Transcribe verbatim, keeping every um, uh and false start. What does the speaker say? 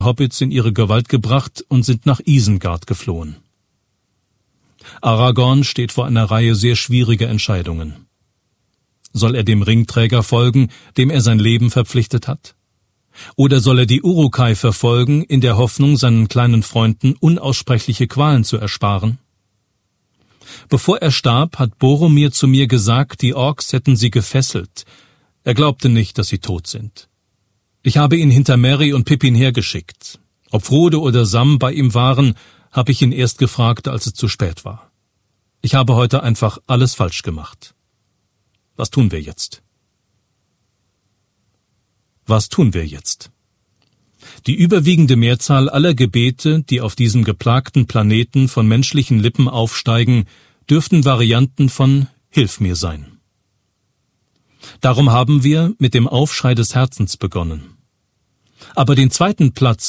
Hobbits in ihre Gewalt gebracht und sind nach Isengard geflohen. Aragorn steht vor einer Reihe sehr schwieriger Entscheidungen. Soll er dem Ringträger folgen, dem er sein Leben verpflichtet hat? Oder soll er die Uruk-hai verfolgen, in der Hoffnung, seinen kleinen Freunden unaussprechliche Qualen zu ersparen? Bevor er starb, hat Boromir zu mir gesagt, die Orks hätten sie gefesselt. Er glaubte nicht, dass sie tot sind. Ich habe ihn hinter Merry und Pippin hergeschickt. Ob Frodo oder Sam bei ihm waren, habe ich ihn erst gefragt, als es zu spät war. Ich habe heute einfach alles falsch gemacht. Was tun wir jetzt? Was tun wir jetzt? Die überwiegende Mehrzahl aller Gebete, die auf diesem geplagten Planeten von menschlichen Lippen aufsteigen, dürften Varianten von »Hilf mir« sein. Darum haben wir mit dem Aufschrei des Herzens begonnen. Aber den zweiten Platz